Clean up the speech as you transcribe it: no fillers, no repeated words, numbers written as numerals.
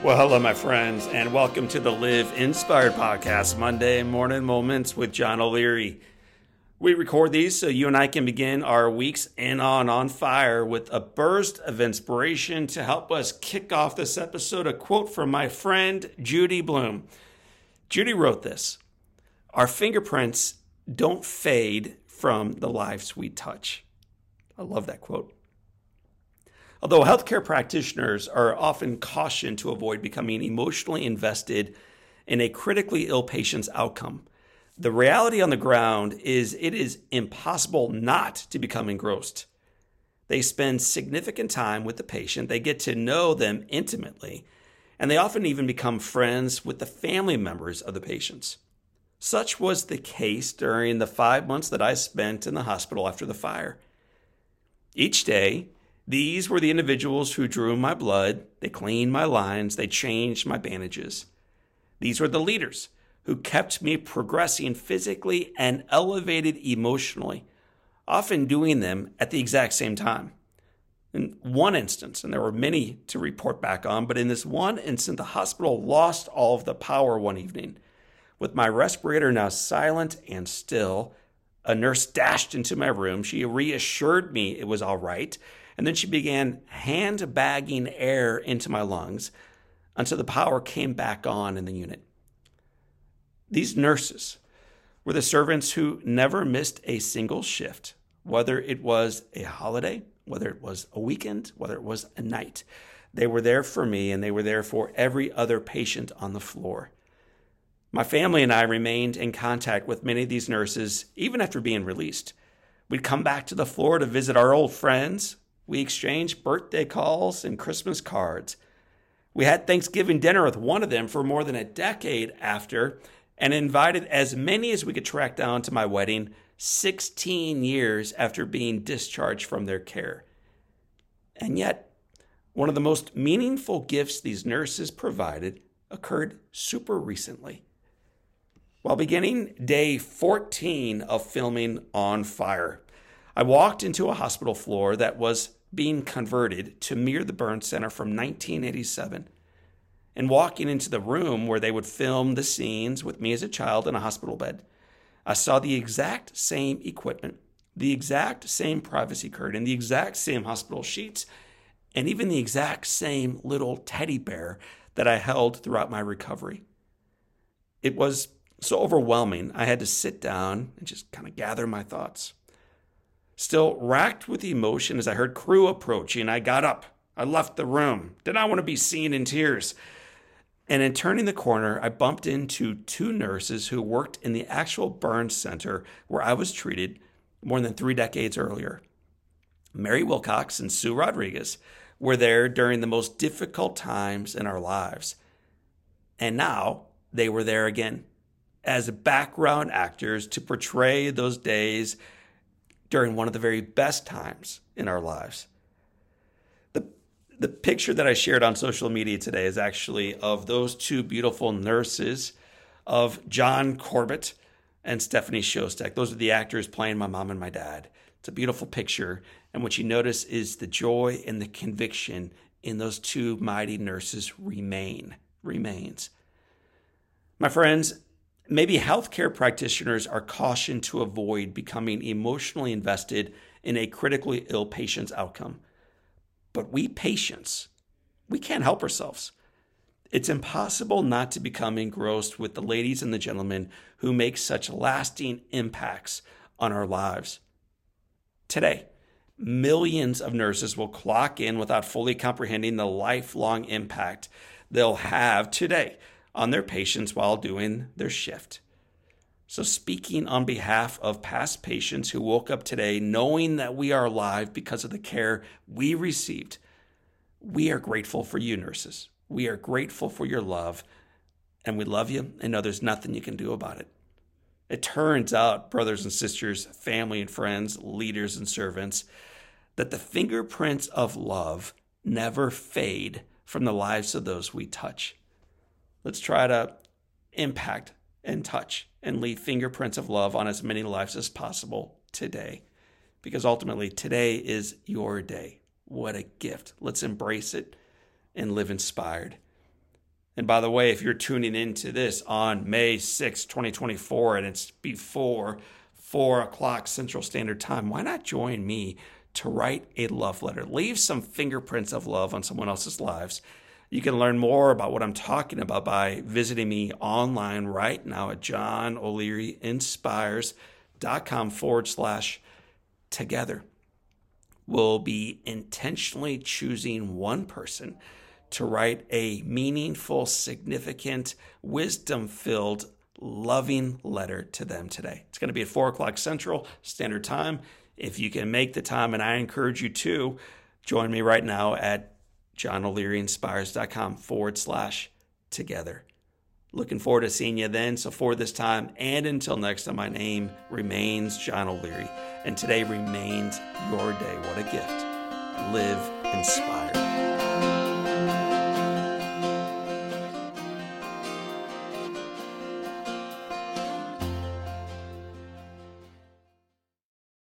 Well, hello, my friends, and welcome to the Live Inspired podcast, Monday Morning Moments with John O'Leary. We record these so you and I can begin our weeks on fire with a burst of inspiration to help us kick off this episode. A quote from my friend Judy Bloom. Judy wrote this: "Our fingerprints don't fade from the lives we touch." I love that quote. Although healthcare practitioners are often cautioned to avoid becoming emotionally invested in a critically ill patient's outcome, the reality on the ground is it is impossible not to become engrossed. They spend significant time with the patient, they get to know them intimately, and they often even become friends with the family members of the patients. Such was the case during the 5 months that I spent in the hospital after the fire. Each day, these were the individuals who drew my blood, they cleaned my lines, they changed my bandages. These were the leaders who kept me progressing physically and elevated emotionally, often doing them at the exact same time. In one instance, and there were many to report back on, but in this one instance, the hospital lost all of the power one evening. With my respirator now silent and still, a nurse dashed into my room. She reassured me it was all right, and then she began hand-bagging air into my lungs until the power came back on in the unit. These nurses were the servants who never missed a single shift, whether it was a holiday, whether it was a weekend, whether it was a night. They were there for me, and they were there for every other patient on the floor. My family and I remained in contact with many of these nurses even after being released. We'd come back to the floor to visit our old friends. We exchanged birthday calls and Christmas cards. We had Thanksgiving dinner with one of them for more than a decade after, and invited as many as we could track down to my wedding 16 years after being discharged from their care. And yet, one of the most meaningful gifts these nurses provided occurred super recently. While beginning day 14 of filming On Fire, I walked into a hospital floor that was being converted to mirror the burn center from 1987. And walking into the room where they would film the scenes with me as a child in a hospital bed, I saw the exact same equipment, the exact same privacy curtain, the exact same hospital sheets, and even the exact same little teddy bear that I held throughout my recovery. It was so overwhelming, I had to sit down and just kind of gather my thoughts. Still racked with emotion as I heard crew approaching, I got up. I left the room. Did not want to be seen in tears. And in turning the corner, I bumped into two nurses who worked in the actual burn center where I was treated more than 3 decades earlier. Mary Wilcox and Sue Rodriguez were there during the most difficult times in our lives. And now they were there again as background actors to portray those days during one of the very best times in our lives. The picture that I shared on social media today is actually of those two beautiful nurses, of John Corbett and Stephanie Shostak. Those are the actors playing my mom and my dad. It's a beautiful picture, and what you notice is the joy and the conviction in those two mighty nurses remains. My friends, maybe healthcare practitioners are cautioned to avoid becoming emotionally invested in a critically ill patient's outcome. But we patients, we can't help ourselves. It's impossible not to become engrossed with the ladies and the gentlemen who make such lasting impacts on our lives. Today, millions of nurses will clock in without fully comprehending the lifelong impact they'll have today on their patients while doing their shift. So speaking on behalf of past patients who woke up today knowing that we are alive because of the care we received, we are grateful for you, nurses. We are grateful for your love, and we love you and know there's nothing you can do about it. It turns out, brothers and sisters, family and friends, leaders and servants, that the fingerprints of love never fade from the lives of those we touch. Let's try to impact and touch and leave fingerprints of love on as many lives as possible today, because ultimately today is your day. What a gift. Let's embrace it and live inspired. And by the way, if you're tuning into this on May 6, 2024, and it's before 4 o'clock Central Standard Time, why not join me to write a love letter? Leave some fingerprints of love on someone else's lives. You can learn more about what I'm talking about by visiting me online right now at johnolearyinspires.com/together. We'll be intentionally choosing one person to write a meaningful, significant, wisdom-filled, loving letter to them today. It's going to be at 4 o'clock Central Standard Time. If you can make the time, and I encourage you to, join me right now at johnolearyinspires.com/together. Looking forward to seeing you then. So for this time and until next time, my name remains John O'Leary, and today remains your day. What a gift. Live inspired.